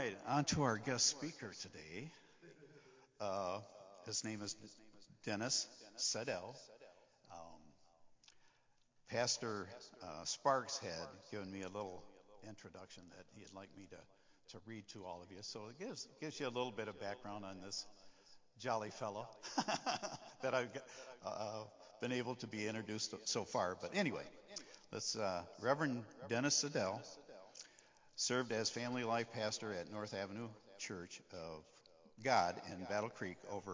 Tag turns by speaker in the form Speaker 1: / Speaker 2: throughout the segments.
Speaker 1: right, on to our guest speaker today. Uh, his name is Dennis Sedell. Um, Pastor Sparks had given me a little introduction that he'd like me to read to all of you. So it gives you a little bit of background on this jolly fellow that I've been able to be introduced so far. But anyway, Reverend Dennis Sedell served as family life pastor at North Avenue Church of God in Battle Creek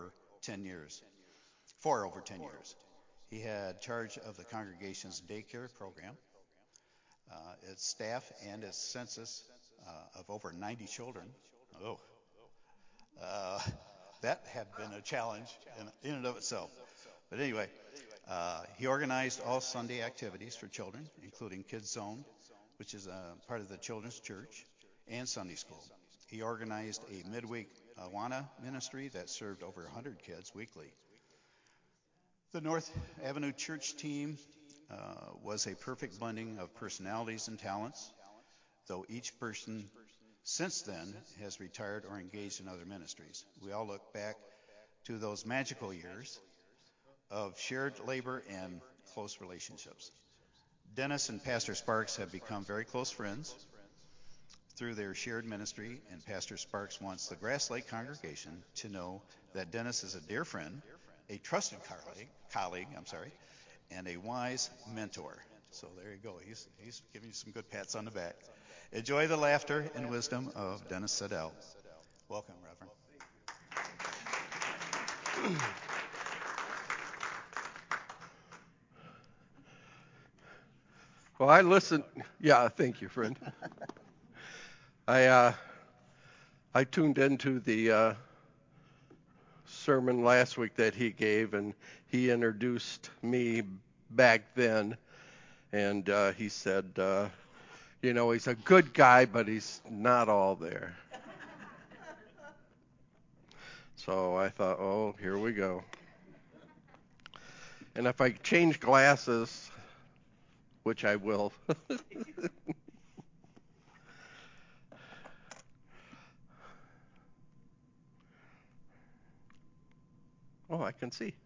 Speaker 1: for over 10 years. He had charge of the congregation's daycare program, its staff, and its census of over 90 children. Oh, uh, that had been a challenge in and of itself. But anyway, he organized all Sunday activities for children, including Kids Zone, which is a part of the children's church, and Sunday school. He organized a midweek Awana ministry that served over 100 kids weekly. The North Avenue Church team was a perfect blending of personalities and talents, though each person since then has retired or engaged in other ministries. We all look back to those magical years of shared labor and close relationships. Dennis and Pastor Sparks have become very close friends through their shared ministry, and Pastor Sparks wants the Grass Lake congregation to know that Dennis is a dear friend, a trusted colleague, and a wise mentor. So there you go. He's giving you some good pats on the back. Enjoy the laughter and wisdom of Dennis Sedell. Welcome, Reverend.
Speaker 2: Well, I listened. Yeah, thank you, friend. I I tuned into the sermon last week that he gave, and he introduced me back then, and he said, he's a good guy, but he's not all there. So I thought, oh, here we go. And if I change glasses, which I will. Oh, I can see.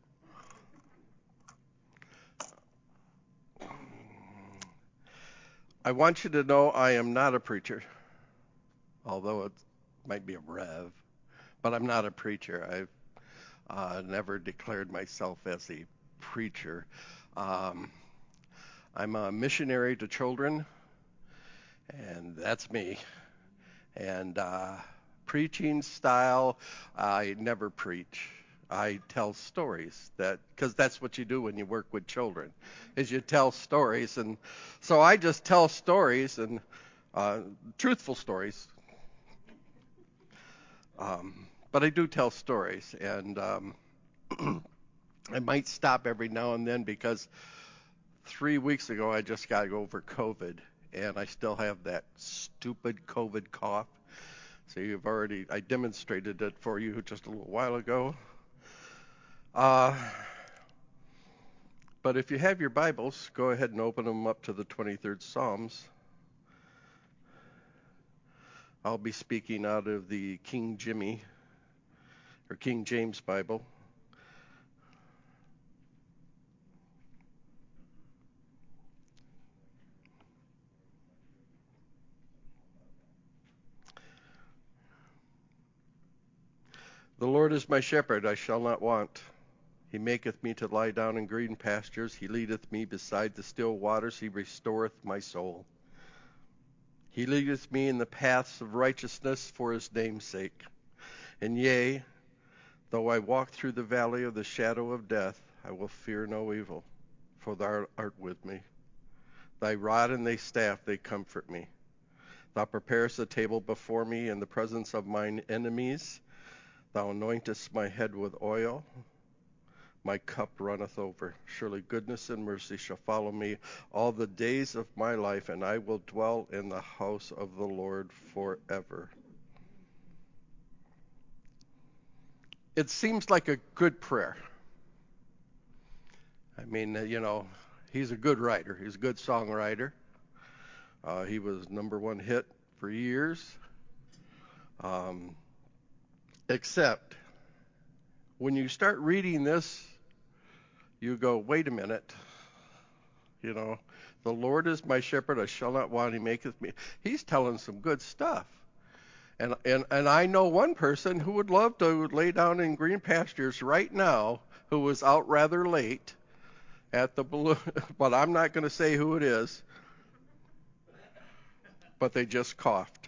Speaker 2: I want you to know I am not a preacher, although it might be a rev, but I'm not a preacher. I've never declared myself as a preacher. Um, I'm a missionary to children, and that's me. And preaching style, I never preach. I tell stories because that's what you do when you work with children, is you tell stories. And so I just tell stories and truthful stories. But I do tell stories, and I might stop every now and then because 3 weeks ago I just got over COVID, and I still have that stupid COVID cough. So I demonstrated it for you just a little while ago. But if you have your Bibles, go ahead and open them up to the 23rd Psalms. I'll be speaking out of the King James Bible. The Lord is my shepherd, I shall not want. He maketh me to lie down in green pastures. He leadeth me beside the still waters. He restoreth my soul. He leadeth me in the paths of righteousness for his name's sake. And yea, though I walk through the valley of the shadow of death, I will fear no evil, for thou art with me. Thy rod and thy staff, they comfort me. Thou preparest a table before me in the presence of mine enemies. Thou anointest my head with oil. My cup runneth over. Surely goodness and mercy shall follow me all the days of my life, and I will dwell in the house of the Lord forever. It seems like a good prayer. I mean, he's a good writer. He's a good songwriter. He was number one hit for years. Um, except when you start reading this, you go, wait a minute. You know, the Lord is my shepherd, I shall not want. He maketh me. He's telling some good stuff. And I know one person who would love to lay down in green pastures right now, who was out rather late at the balloon, but I'm not going to say who it is. But they just coughed.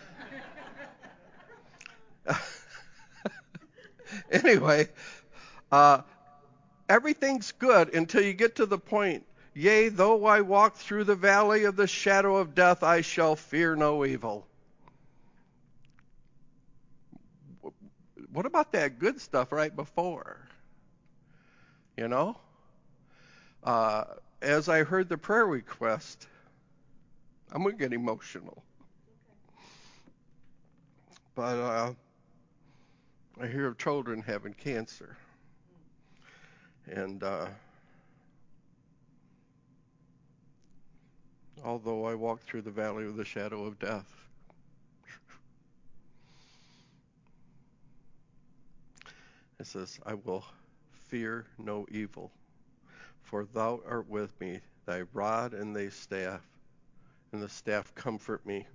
Speaker 2: Anyway, uh, everything's good until you get to the point. Yea, though I walk through the valley of the shadow of death, I shall fear no evil. What about that good stuff right before? You know? Uh, as I heard the prayer request, I'm going to get emotional. But I hear of children having cancer. And although I walk through the valley of the shadow of death, it says, I will fear no evil, for thou art with me, thy rod and thy staff, and the staff comfort me.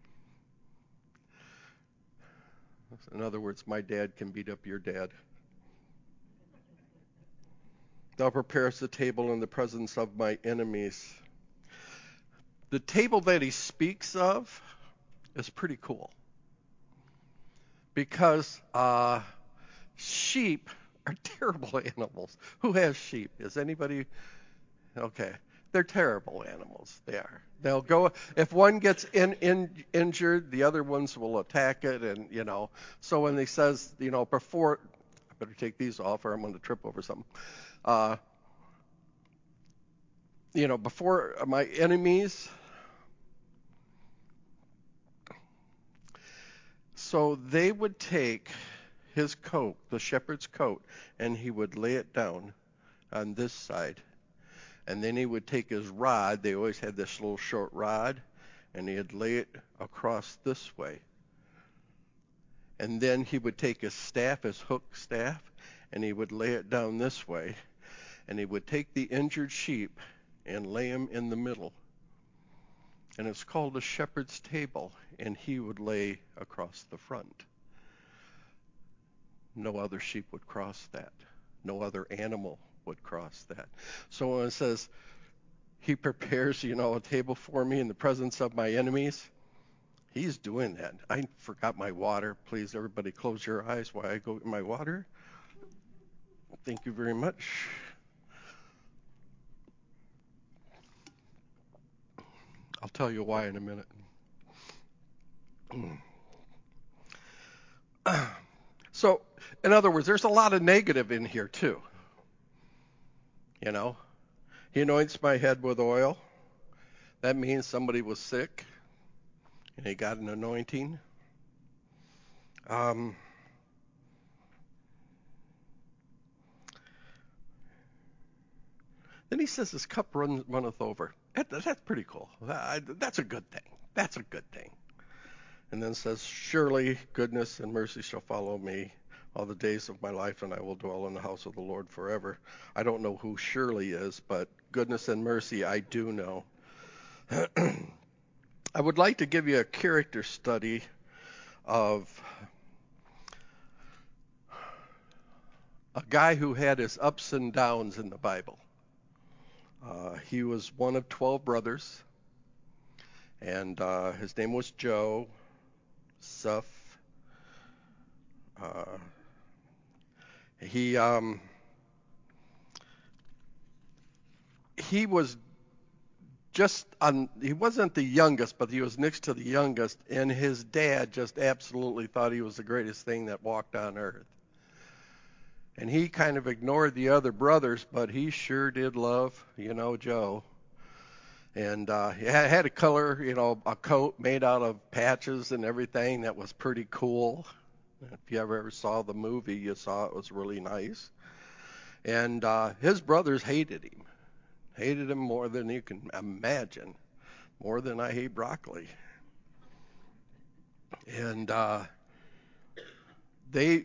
Speaker 2: In other words, my dad can beat up your dad. Thou preparest the table in the presence of my enemies. The table that he speaks of is pretty cool because sheep are terrible animals. Who has sheep? Is anybody? Okay. They're terrible animals. They are. They'll go, if one gets injured, the other ones will attack it. And, you know, so when he says, you know, before, I better take these off or I'm going to trip over something. You know, before my enemies. So they would take his coat, the shepherd's coat, and he would lay it down on this side. And then he would take his rod, they always had this little short rod, and he'd lay it across this way. And then he would take his staff, his hook staff, and he would lay it down this way. And he would take the injured sheep and lay him in the middle. And it's called a shepherd's table, and he would lay across the front. No other sheep would cross that. No other animal would cross that. So when it says, he prepares, you know, a table for me in the presence of my enemies, he's doing that. I forgot my water. Please, everybody close your eyes while I go get my water. Thank you very much. I'll tell you why in a minute. So, in other words, there's a lot of negative in here too. You know, he anoints my head with oil. That means somebody was sick and he got an anointing. Then he says his cup runneth over. That's pretty cool. That's a good thing. That's a good thing. And then says, surely goodness and mercy shall follow me all the days of my life, and I will dwell in the house of the Lord forever. I don't know who surely is, but goodness and mercy I do know. I would like to give you a character study of a guy who had his ups and downs in the Bible. He was one of 12 brothers, and his name was Joe Suf. He was he wasn't the youngest, but he was next to the youngest, and his dad just absolutely thought he was the greatest thing that walked on earth. And he kind of ignored the other brothers, but he sure did love, you know, Joe. And he had a color, you know, a coat made out of patches and everything that was pretty cool. If you ever saw the movie, you saw it was really nice. And his brothers hated him more than you can imagine, more than I hate broccoli. And they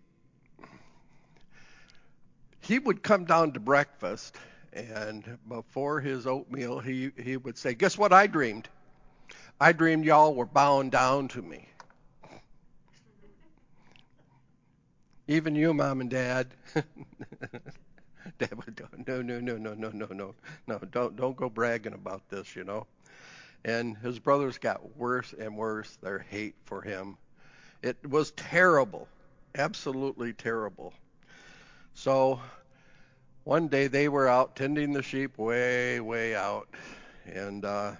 Speaker 2: he would come down to breakfast, and before his oatmeal, he would say, "Guess what I dreamed? I dreamed y'all were bowing down to me. Even you, Mom and Dad." Dad would go, "No, no, no, no, no, no, no, no, don't go bragging about this, you know." And his brothers got worse and worse, their hate for him. It was terrible, absolutely terrible. So one day they were out tending the sheep way, way out, and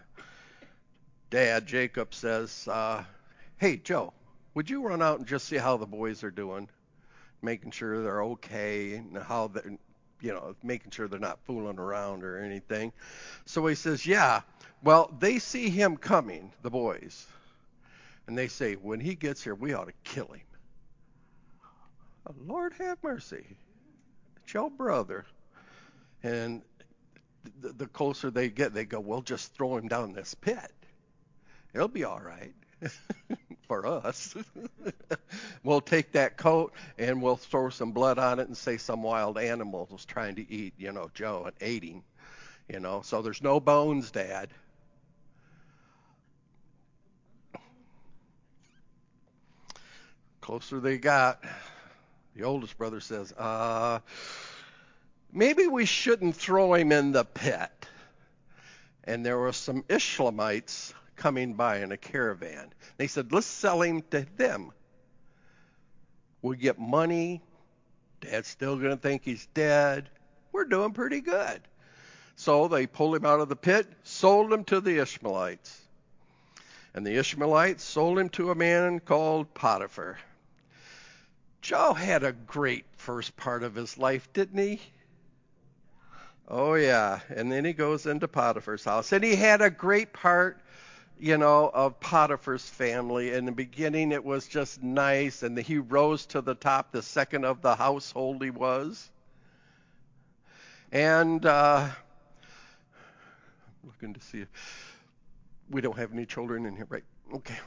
Speaker 2: Dad, Jacob, says, "Hey, Joe, would you run out and just see how the boys are doing, making sure they're okay, and how they're, making sure they're not fooling around or anything." So he says, "Yeah, well, they see him coming, the boys, and they say, when he gets here, we ought to kill him." Oh, Lord have mercy. It's your brother. And the closer they get, they go, "We'll just throw him down this pit. It'll be all right." For us. We'll take that coat and we'll throw some blood on it and say some wild animal was trying to eat, Joe, and ate him, So there's no bones, Dad. Closer they got, the oldest brother says, maybe we shouldn't throw him in the pit. And there were some Ishmaelites coming by in a caravan. They said, let's sell him to them. We'll get money. Dad's still going to think he's dead. We're doing pretty good. So they pulled him out of the pit, sold him to the Ishmaelites. And the Ishmaelites sold him to a man called Potiphar. Joe had a great first part of his life, didn't he? Oh, yeah. And then he goes into Potiphar's house. And he had a great part, of Potiphar's family. In the beginning, it was just nice. And he rose to the top, the second of the household he was. And looking to see if we don't have any children in here, right? Okay.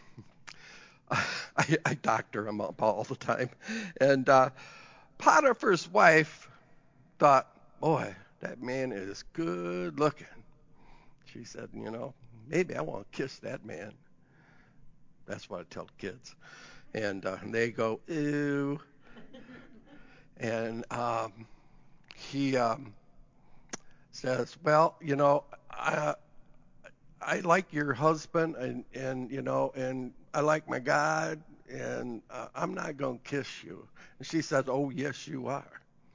Speaker 2: I doctor them up all the time. And Potiphar's wife thought, boy, that man is good looking. She said, maybe I want to kiss that man. That's what I tell kids. And they go, ew. And he says, well, I like your husband and I like my God, and I'm not going to kiss you. And she says, oh, yes, you are.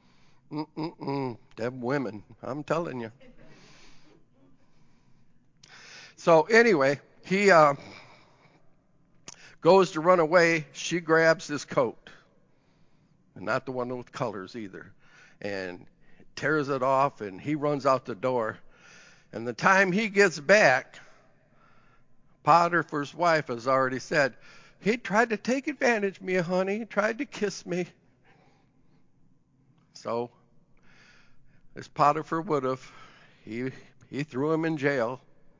Speaker 2: Them women, I'm telling you. So anyway, he goes to run away. She grabs his coat, and not the one with colors either, and tears it off, and he runs out the door. And the time he gets back, Potiphar's wife has already said, he tried to take advantage of me, honey. He tried to kiss me. So, as Potiphar would have, he threw him in jail.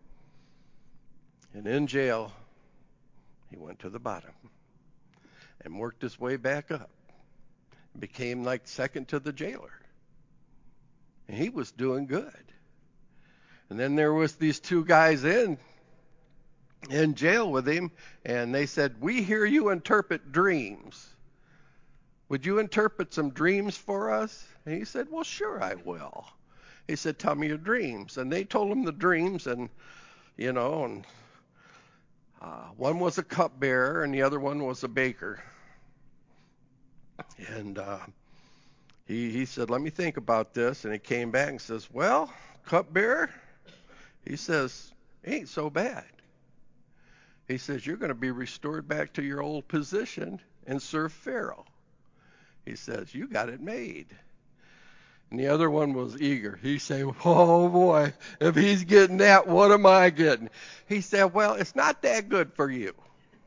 Speaker 2: And in jail, he went to the bottom and worked his way back up. Became like second to the jailer. And he was doing good. And then there was these two guys in jail with him, and they said, we hear you interpret dreams. Would you interpret some dreams for us? And he said, well, sure I will. He said, tell me your dreams. And they told him the dreams, and, one was a cupbearer and the other one was a baker. And he said, let me think about this. And he came back and says, well, cupbearer, he says, ain't so bad. He says, you're going to be restored back to your old position and serve Pharaoh. He says, you got it made. And the other one was eager. He said, oh boy, if he's getting that, what am I getting? He said, well, it's not that good for you.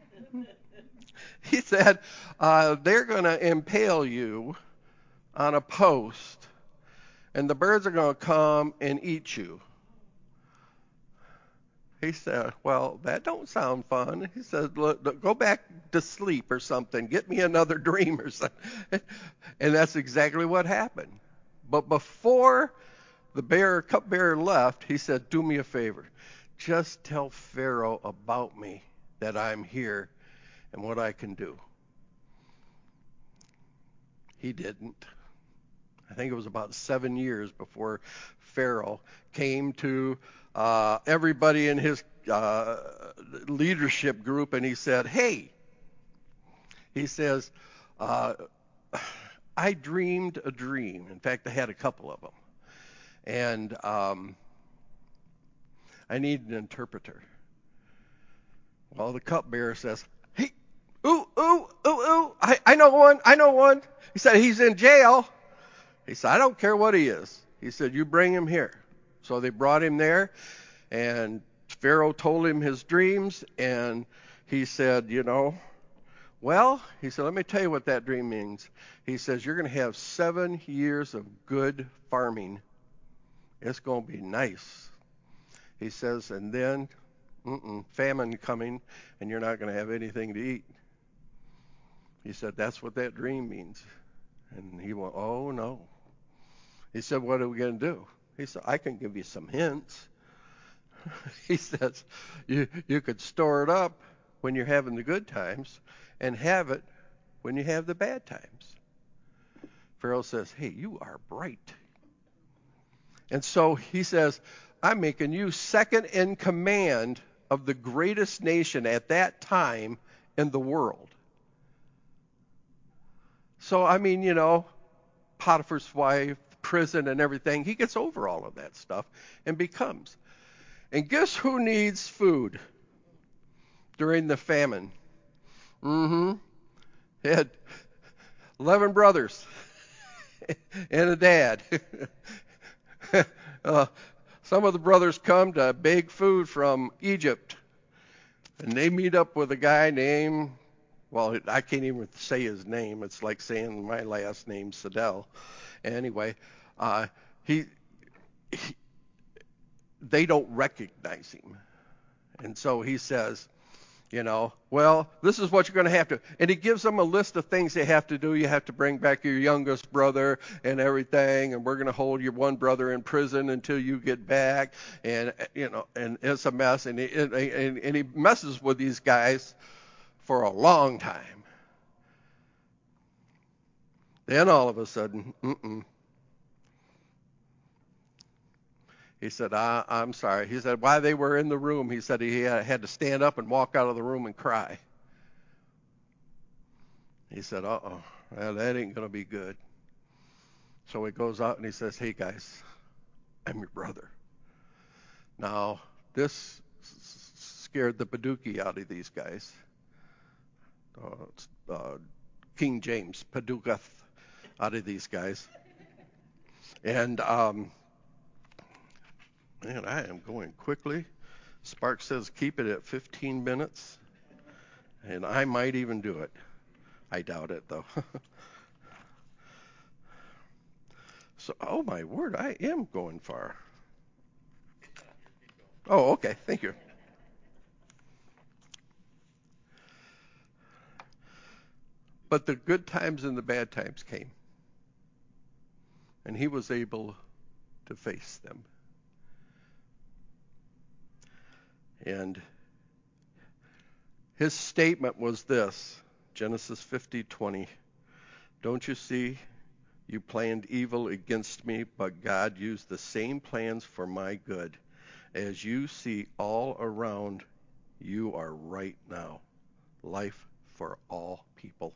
Speaker 2: He said, they're going to impale you on a post, and the birds are going to come and eat you. He said, well, that don't sound fun. He said, look, go back to sleep or something. Get me another dream or something. And that's exactly what happened. But before the cupbearer left, he said, do me a favor. Just tell Pharaoh about me, that I'm here and what I can do. He didn't. I think it was about 7 years before Pharaoh came to everybody in his leadership group, and he said, hey, he says, uh, I dreamed a dream. In fact, I had a couple of them. And I need an interpreter. Well, the cupbearer says, hey, I know one. He said, he's in jail. He said, I don't care what he is. He said, you bring him here. So they brought him there, and Pharaoh told him his dreams, and he said, well, he said, let me tell you what that dream means. He says, you're going to have 7 years of good farming. It's going to be nice. He says, and then famine coming, and you're not going to have anything to eat. He said, that's what that dream means. And he went, oh, no. He said, what are we going to do? He said, I can give you some hints. He says, you could store it up when you're having the good times and have it when you have the bad times. Pharaoh says, hey, you are bright. And so he says, I'm making you second in command of the greatest nation at that time in the world. So, I mean, Potiphar's wife, prison and everything, he gets over all of that stuff and becomes. And guess who needs food during the famine? He had 11 brothers and a dad. Some of the brothers come to beg food from Egypt, and they meet up with a guy named, well, I can't even say his name. It's like saying my last name, Siddell. Anyway, he they don't recognize him. And so he says, well, this is what you're going to have to. And he gives them a list of things they have to do. You have to bring back your youngest brother and everything. And we're going to hold your one brother in prison until you get back. And, and it's a mess. And he messes with these guys for a long time. Then all of a sudden, He said, I'm sorry. He said, while they were in the room, he said he had to stand up and walk out of the room and cry. He said, well, that ain't going to be good. So he goes out and he says, hey, guys, I'm your brother. Now, this scared the Paducah out of these guys. King James, Paducah out of these guys. And, man, I am going quickly. Spark says keep it at 15 minutes, and I might even do it. I doubt it, though. So, oh my word, I am going far. Oh, okay, thank you. But the good times and the bad times came, and he was able to face them. And his statement was this, Genesis 50:20. Don't you see? You planned evil against me, but God used the same plans for my good. As you see all around, you are right now. Life for all people.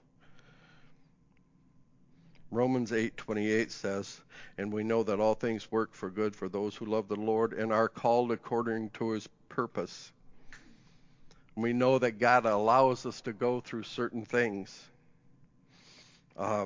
Speaker 2: Romans 8:28 says, and we know that all things work for good for those who love the Lord and are called according to his purpose. We know that God allows us to go through certain things. A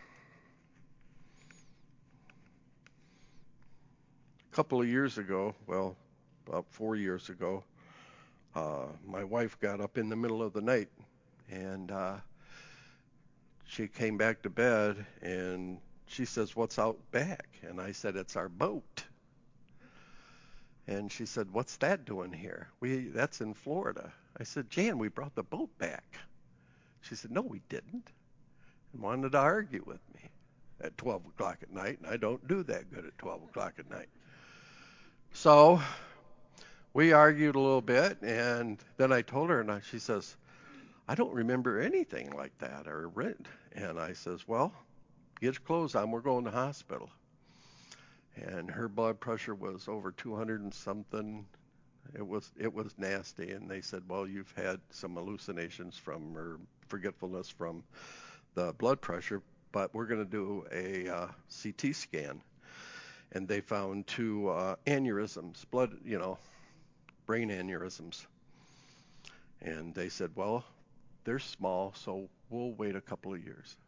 Speaker 2: couple of years ago, well, about 4 years ago, my wife got up in the middle of the night, and she came back to bed, and she says, what's out back? And I said, it's our boat. And she said, "What's that doing here? That's in Florida." I said, "Jan, we brought the boat back." She said, "No, we didn't," and wanted to argue with me at 12 o'clock at night, and I don't do that good at 12 o'clock at night. So we argued a little bit, and then I told her, and she says, "I don't remember anything like that or read." And I says, "Well, get your clothes on. We're going to the hospital." And her blood pressure was over 200 and something. It was nasty, and they said, "Well, you've had some hallucinations from or forgetfulness from the blood pressure, but we're going to do a CT scan." And they found two aneurysms, brain aneurysms. And they said, "Well, they're small, so we'll wait a couple of years."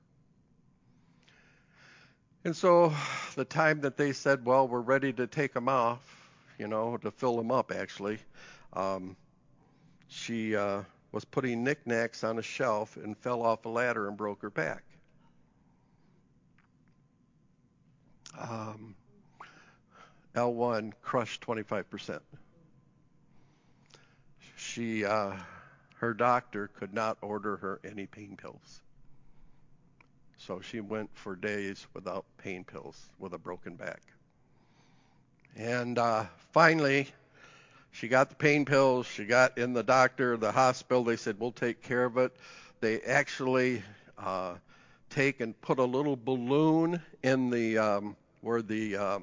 Speaker 2: And so the time that they said, "Well, we're ready to take them off," to fill them up, actually, she was putting knickknacks on a shelf and fell off a ladder and broke her back. L1 crushed 25%. Her doctor could not order her any pain pills. So she went for days without pain pills with a broken back. And finally, she got the pain pills. She got in the hospital. They said, "We'll take care of it." They actually take and put a little balloon in the where the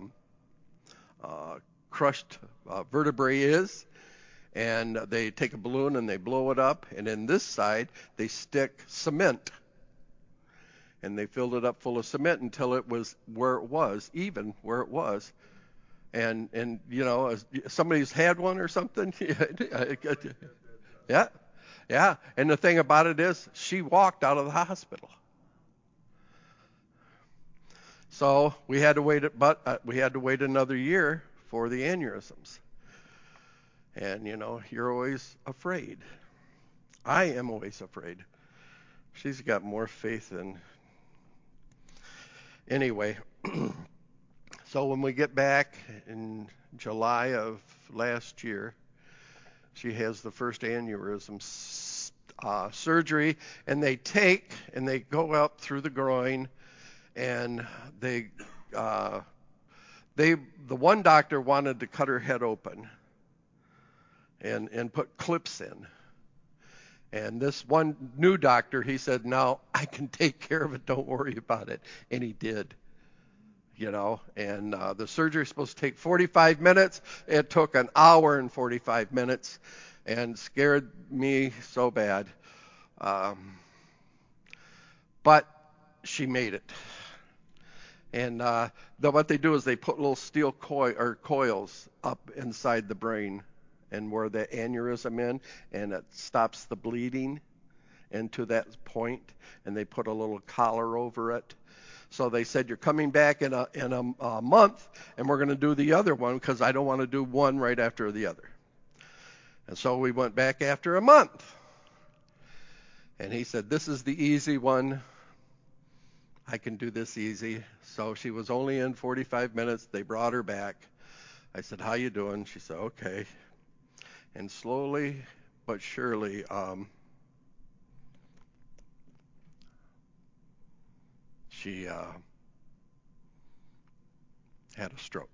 Speaker 2: crushed vertebrae is. And they take a balloon and they blow it up. And in this side, they stick cement. And they filled it up full of cement until it was where it was, even where it was. And somebody's had one or something. Yeah, yeah. And the thing about it is, she walked out of the hospital. So we had to wait another year for the aneurysms. And you're always afraid. I am always afraid. She's got more faith than. Anyway, so when we get back in July of last year, she has the first aneurysm surgery, and they go up through the groin, and the one doctor wanted to cut her head open and put clips in. And this one new doctor, he said, "No, I can take care of it. Don't worry about it." And he did. And the surgery is supposed to take 45 minutes. It took an hour and 45 minutes and scared me so bad. But she made it. And what they do is they put little steel coils up inside the brain and where the aneurysm in, and it stops the bleeding into that point, and they put a little collar over it. So they said, "You're coming back in a month, and we're going to do the other one because I don't want to do one right after the other." And so we went back after a month. And he said, "This is the easy one. I can do this easy." So she was only in 45 minutes. They brought her back. I said, "How you doing?" She said, "Okay." And slowly but surely, she had a stroke.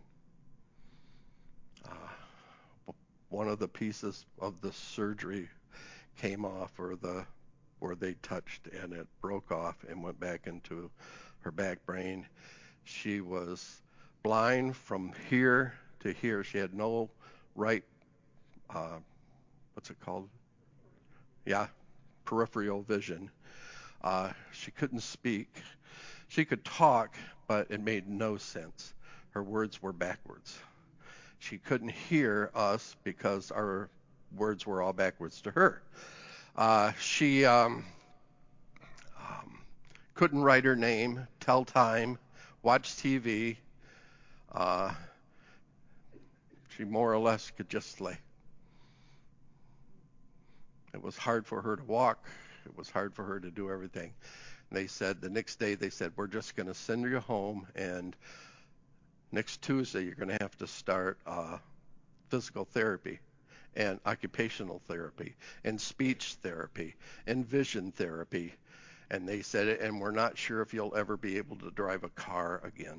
Speaker 2: One of the pieces of the surgery came off, where they touched, and it broke off and went back into her back brain. She was blind from here to here. She had no right, what's it called? Yeah, peripheral vision. She couldn't speak. She could talk, but it made no sense. Her words were backwards. She couldn't hear us because our words were all backwards to her. She couldn't write her name, tell time, watch TV. She more or less could just lay. It was hard for her to walk. It was hard for her to do everything. And they said the next day, "We're just going to send you home, and next Tuesday you're going to have to start physical therapy and occupational therapy and speech therapy and vision therapy. And they said, and we're not sure if you'll ever be able to drive a car again.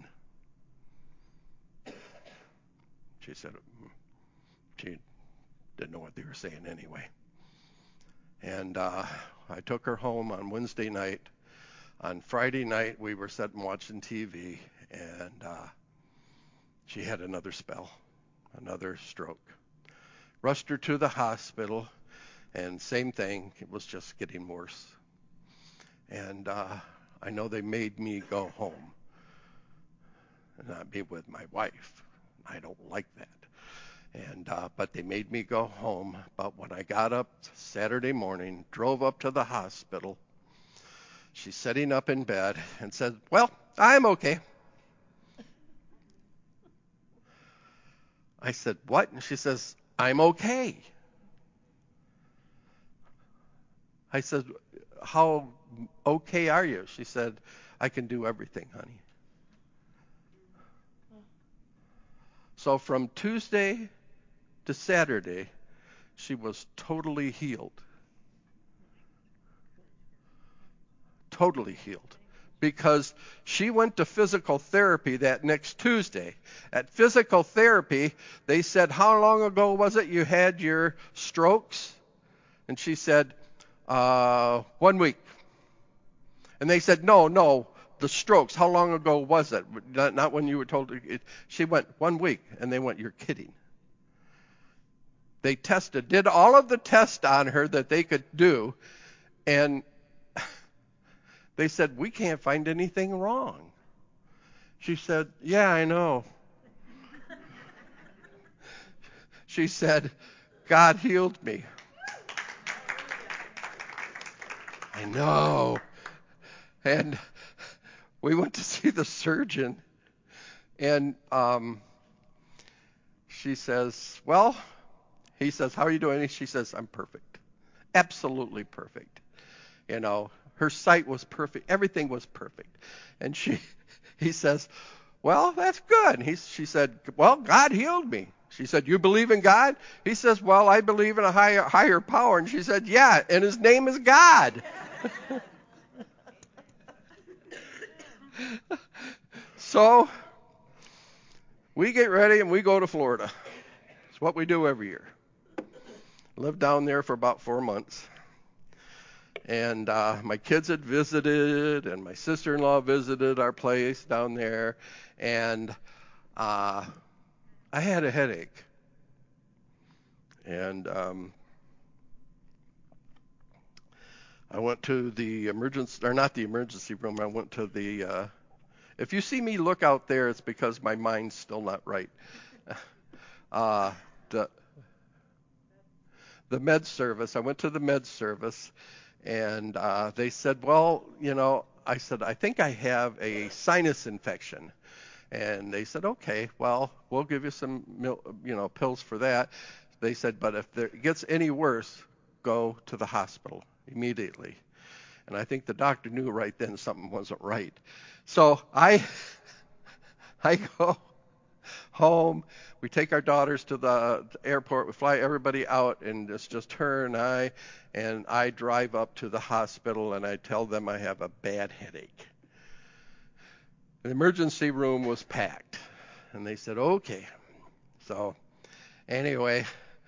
Speaker 2: She said she didn't know what they were saying anyway. And I took her home on Wednesday night. On Friday night, we were sitting watching TV, and she had another spell, another stroke. Rushed her to the hospital, and same thing, it was just getting worse. And I know they made me go home and not be with my wife. I don't like that. And but they made me go home. But when I got up Saturday morning, drove up to the hospital, she's sitting up in bed and said, "Well, I'm okay." I said, "What?" And she says, "I'm okay." I said, "How okay are you?" She said, "I can do everything, honey." So from Tuesday to Saturday, she was totally healed. Totally healed. Because she went to physical therapy that next Tuesday. At physical therapy, they said, "How long ago was it you had your strokes?" And she said, 1 week. And they said, no, the strokes, how long ago was it? Not when you were told. She went 1 week, and they went, "You're kidding." They did all of the tests on her that they could do, and they said, "We can't find anything wrong." She said, "Yeah, I know." She said, "God healed me." I know. And we went to see the surgeon, and she says, "Well," he says, "How are you doing?" She says, "I'm perfect. Absolutely perfect." Her sight was perfect. Everything was perfect. And he says, "Well, that's good." She said, "Well, God healed me." She said, "You believe in God?" He says, "Well, I believe in a higher power." And she said, "Yeah, and his name is God." So we get ready and we go to Florida. It's what we do every year. Lived down there for about 4 months. And my kids had visited, and my sister-in-law visited our place down there. And I had a headache. And I went to the not the emergency room. I went to the, if you see me look out there, it's because my mind's still not right. The med service. I went to the med service, and they said, "Well, I said, "I think I have a sinus infection." And they said, "Okay, well, we'll give you some, pills for that." They said, "But if it gets any worse, go to the hospital immediately." And I think the doctor knew right then something wasn't right. So I go home. We take our daughters to the airport. We fly everybody out, and it's just her and I. And I drive up to the hospital, and I tell them I have a bad headache. The emergency room was packed, and they said, "Okay." So anyway,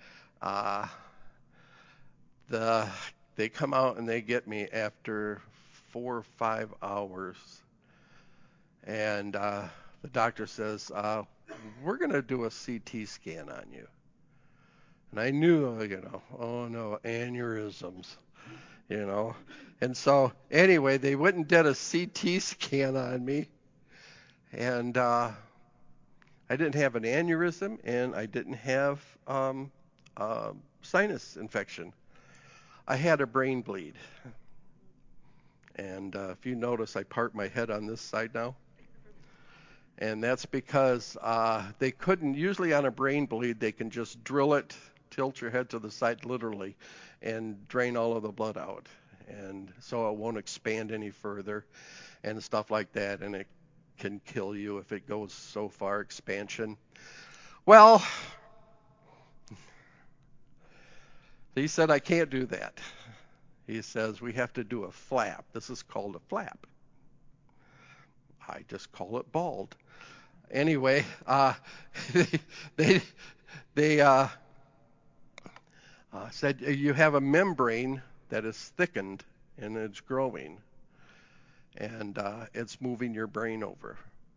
Speaker 2: they come out and they get me after 4 or 5 hours, and the doctor says, "We're going to do a CT scan on you." And I knew, oh no, aneurysms, And so anyway, they went and did a CT scan on me, and I didn't have an aneurysm, and I didn't have sinus infection. I had a brain bleed. And if you notice, I part my head on this side now. And that's because they couldn't, usually on a brain bleed, they can just drill it, tilt your head to the side literally, and drain all of the blood out. And so it won't expand any further and stuff like that. And it can kill you if it goes so far, expansion. Well, He said, I can't do that. He says, we have to do a flap. This is called a flap. I just call it bald. Anyway, they, they said you have a membrane that is thickened and it's growing, and it's moving your brain over.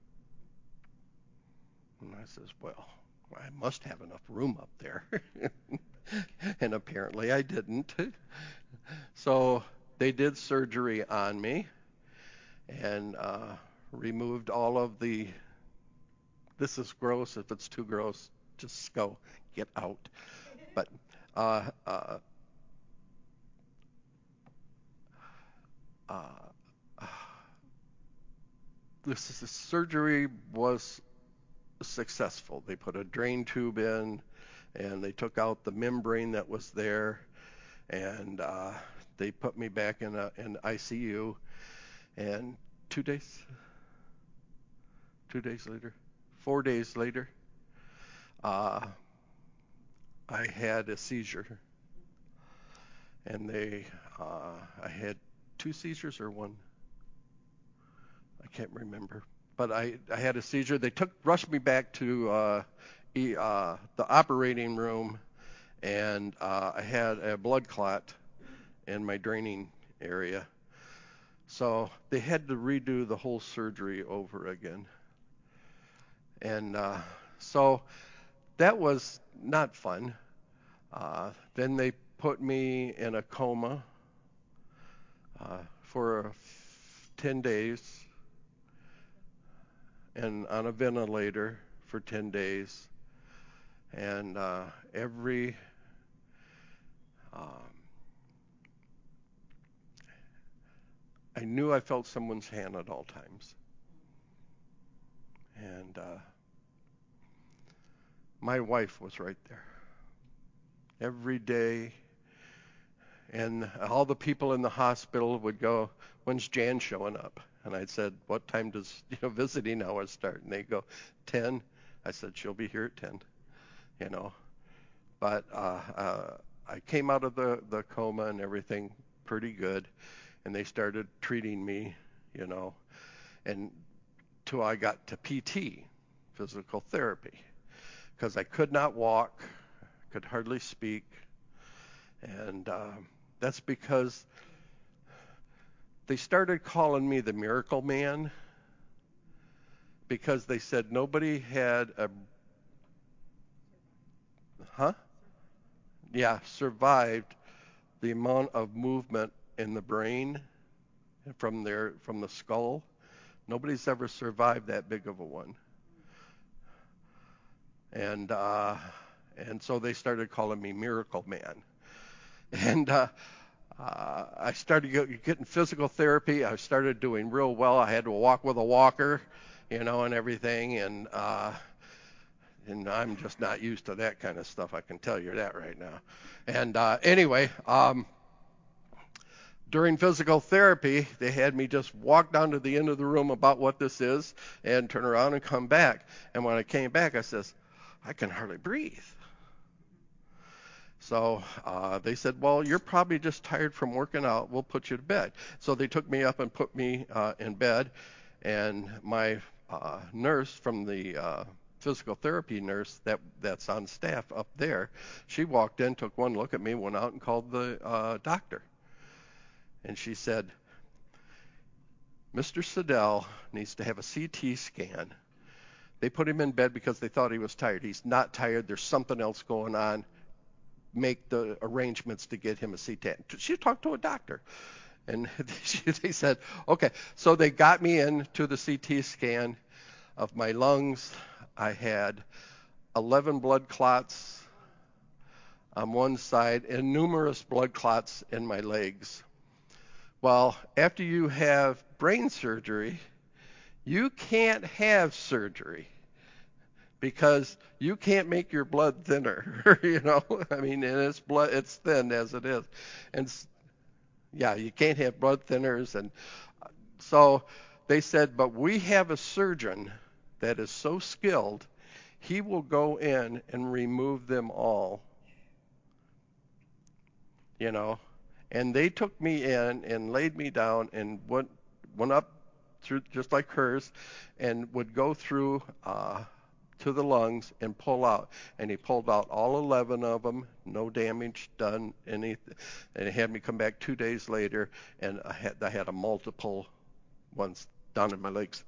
Speaker 2: And I says, well, I must have enough room up there. And apparently I didn't. So they did surgery on me and removed all of the, this is gross. If it's too gross, just go get out. But uh, uh, uh, this surgery was successful. They put a drain tube in, and they took out the membrane that was there, and they put me back in ICU. And 2 days later, 4 days later, uh, I had a seizure, and I had 2 seizures or one. I can't remember, but I had a seizure. They rushed me back to the operating room, and I had a blood clot in my draining area. So they had to redo the whole surgery over again. And so that was not fun. Then they put me in a coma for 10 days and on a ventilator for 10 days. And I knew I felt someone's hand at all times. And my wife was right there every day. And all the people in the hospital would go, when's Jan showing up? And I said, what time does visiting hours start? And they go, 10. I said, she'll be here at 10. But I came out of the coma and everything pretty good. And they started treating me, and till I got to PT, physical therapy, because I could not walk, could hardly speak. And that's because they started calling me the Miracle Man, because they said nobody had survived the amount of movement in the brain from the skull. Nobody's ever survived that big of a one. And so they started calling me Miracle Man. And I started getting physical therapy. I started doing real well. I had to walk with a walker, and everything. And I'm just not used to that kind of stuff. I can tell you that right now. And anyway, during physical therapy, they had me just walk down to the end of the room about what this is and turn around and come back. And when I came back, I says, I can hardly breathe. So they said, well, you're probably just tired from working out. We'll put you to bed. So they took me up and put me in bed. And my nurse from the physical therapy nurse that's on staff up there, she walked in, took one look at me, went out and called the doctor. And she said, Mr. Siddell needs to have a CT scan. They put him in bed because they thought he was tired. He's not tired. There's something else going on. Make the arrangements to get him a CT. She talked to a doctor. And they said, okay. So they got me into the CT scan of my lungs. I had 11 blood clots on one side and numerous blood clots in my legs. Well, after you have brain surgery, you can't have surgery because you can't make your blood thinner, I mean, and it's thin as it is. And yeah, you can't have blood thinners. And so they said, but we have a surgeon that is so skilled, he will go in and remove them all. you know. And they took me in and laid me down and went up through just like hers, and would go through to the lungs and pull out. And he pulled out all 11 of them, no damage done, anything. And he had me come back 2 days later, and I had a multiple ones down in my legs.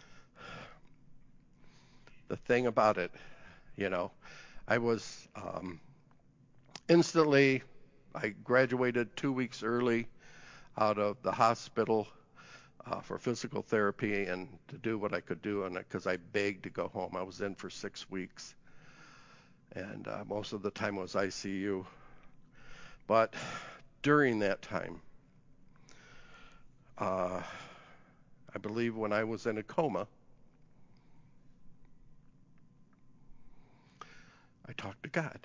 Speaker 2: The thing about it, you know, I was instantly, I graduated 2 weeks early out of the hospital for physical therapy and to do what I could do, and because I begged to go home. I was in for 6 weeks, and most of the time was ICU. But during that time, I believe when I was in a coma, I talked to God.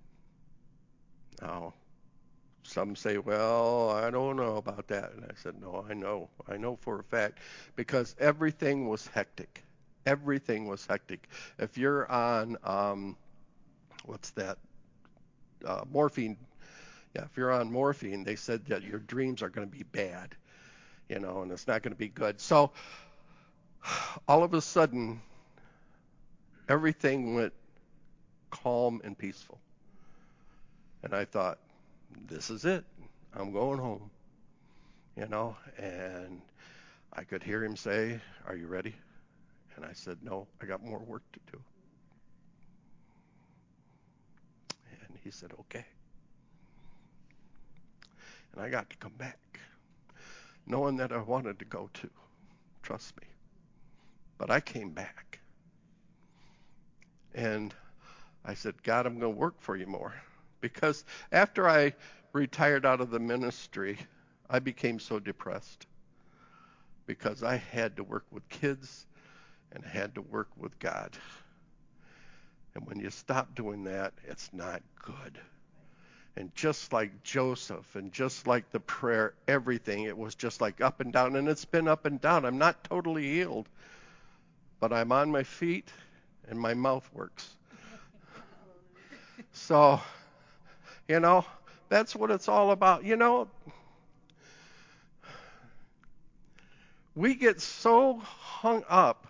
Speaker 2: Now, some say, well, I don't know about that. And I said, no, I know for a fact, because everything was hectic. Everything was hectic. If you're on, what's that, morphine, yeah, if you're on morphine, they said that your dreams are going to be bad, and it's not going to be good. So all of a sudden, everything went calm and peaceful. And I thought, this is it. I'm going home, and I could hear him say, are you ready? And I said, no, I got more work to do. And he said, okay. And I got to come back, knowing that I wanted to go too. Trust me. But I came back. And I said, God, I'm going to work for you more. Because after I retired out of the ministry, I became so depressed. Because I had to work with kids and had to work with God. And when you stop doing that, it's not good. And just like Joseph and just like the prayer, everything, it was just like up and down. And it's been up and down. I'm not totally healed, but I'm on my feet and my mouth works. So, that's what it's all about. We get so hung up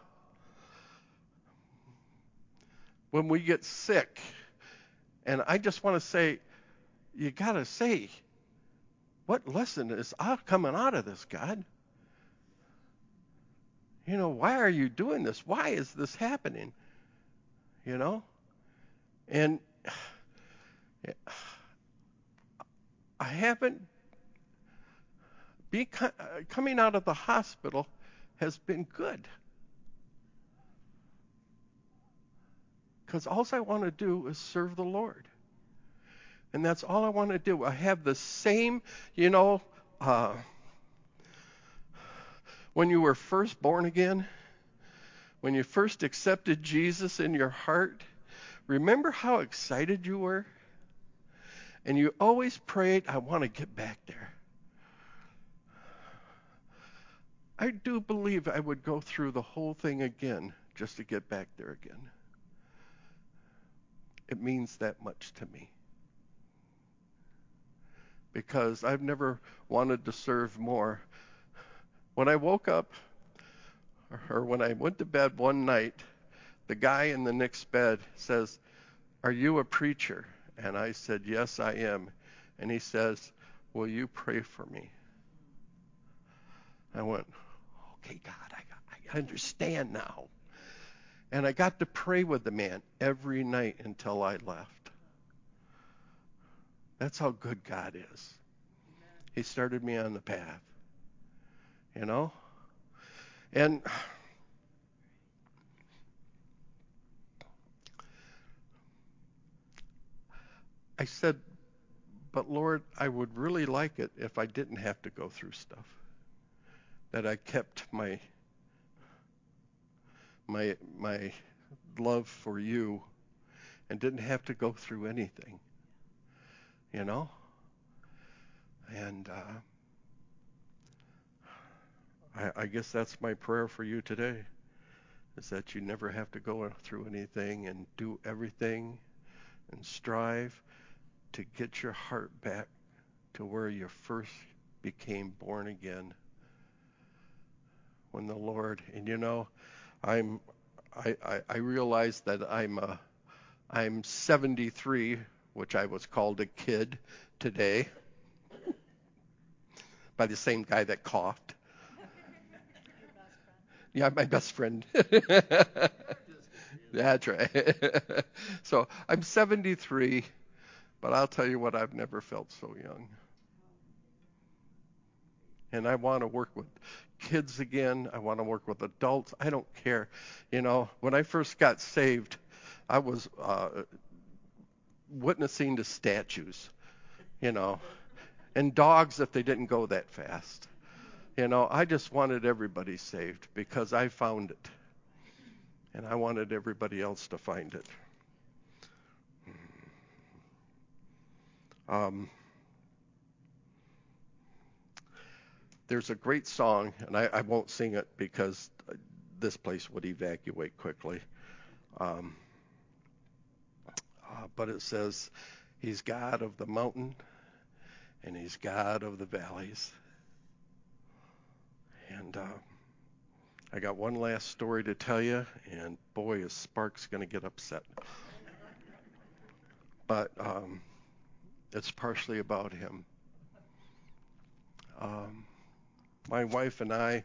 Speaker 2: when we get sick. And I just want to say, you got to say, what lesson is coming out of this, God? Why are you doing this? Why is this happening? And I haven't coming out of the hospital has been good. Because all I want to do is serve the Lord. And that's all I want to do. I have the same, when you were first born again, when you first accepted Jesus in your heart, remember how excited you were? And you always prayed, I want to get back there. I do believe I would go through the whole thing again just to get back there again. It means that much to me. Because I've never wanted to serve more. When I woke up, or when I went to bed one night, the guy in the next bed says, are you a preacher? And I said, yes, I am. And he says, will you pray for me? I went, okay, God, I understand now. And I got to pray with the man every night until I left. That's how good God is. He started me on the path, And I said, but Lord, I would really like it if I didn't have to go through stuff. That I kept my love for you and didn't have to go through anything, And I guess that's my prayer for you today, is that you never have to go through anything and do everything and strive to get your heart back to where you first became born again. When the Lord, and I realize that I'm 73, which I was called a kid today by the same guy that coughed. Yeah, my best friend. That's right. So I'm 73, but I'll tell you what, I've never felt so young. And I want to work with kids again. I want to work with adults. I don't care. When I first got saved, I was witnessing to statues, and dogs if they didn't go that fast. I just wanted everybody saved because I found it. And I wanted everybody else to find it. There's a great song, and I won't sing it because this place would evacuate quickly. But it says, He's God of the mountain, and He's God of the valleys. And I got one last story to tell you, and boy, is Sparks going to get upset. But it's partially about him. My wife and I,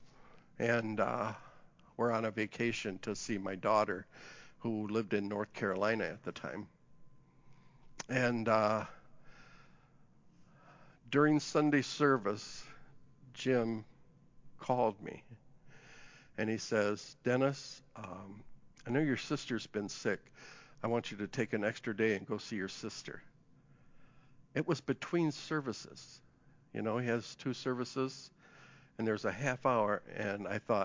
Speaker 2: we're on a vacation to see my daughter, who lived in North Carolina at the time. And during Sunday service, Jim called me, and he says, Dennis, I know your sister's been sick. I want you to take an extra day and go see your sister. It was between services. He has 2 services, and there's a half hour, and I thought,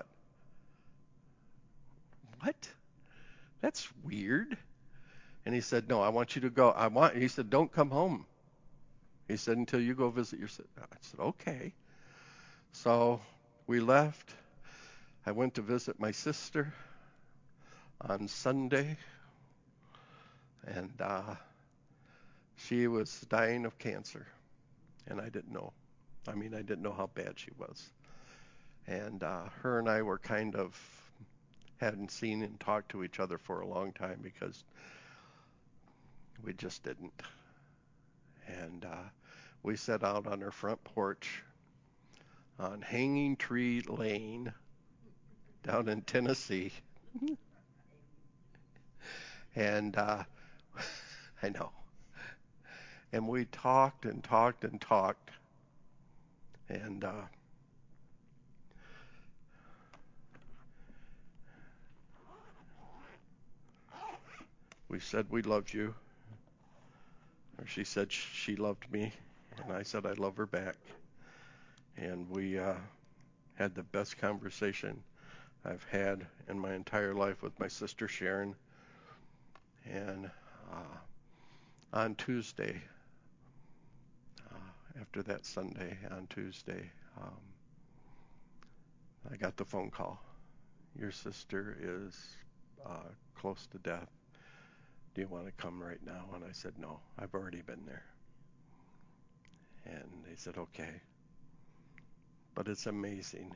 Speaker 2: what? That's weird. And he said, no, I want you to go. He said, don't come home. He said, until you go visit your sister. I said, okay. So we left. I went to visit my sister on Sunday, and she was dying of cancer, and I didn't know. I didn't know how bad she was. And her and I were hadn't seen and talked to each other for a long time because we just didn't. And we sat out on her front porch on Hanging Tree Lane down in Tennessee. And I know. And we talked and talked and talked. And we said we loved you. Or she said she loved me. And I said I love her back. And we had the best conversation I've had in my entire life with my sister Sharon. And on Tuesday, after that Sunday, on Tuesday, I got the phone call. Your sister is close to death. Do you want to come right now? And I said, no, I've already been there. And they said, okay. But it's amazing,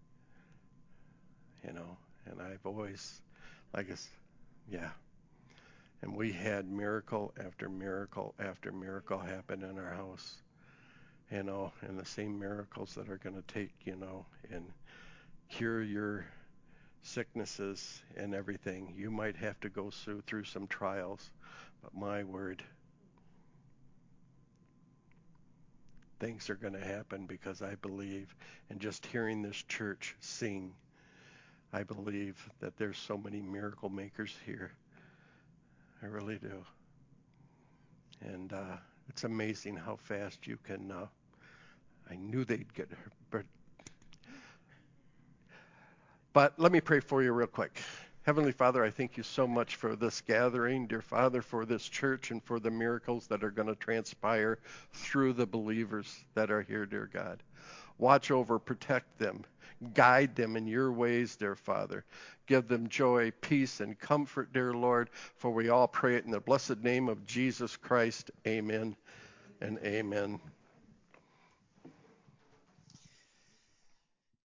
Speaker 2: and I've always, yeah. And we had miracle after miracle after miracle happen in our house, and the same miracles that are going to take, and cure your sicknesses and everything. You might have to go through some trials, but my word, things are going to happen because I believe, and just hearing this church sing, I believe that there's so many miracle makers here. I really do. And it's amazing how fast you can, I knew they'd get her, but let me pray for you real quick. Heavenly Father, I thank you so much for this gathering, dear Father, for this church and for the miracles that are going to transpire through the believers that are here, dear God. Watch over, protect them, guide them in your ways, dear Father. Give them joy, peace, and comfort, dear Lord, for we all pray it in the blessed name of Jesus Christ. Amen and amen.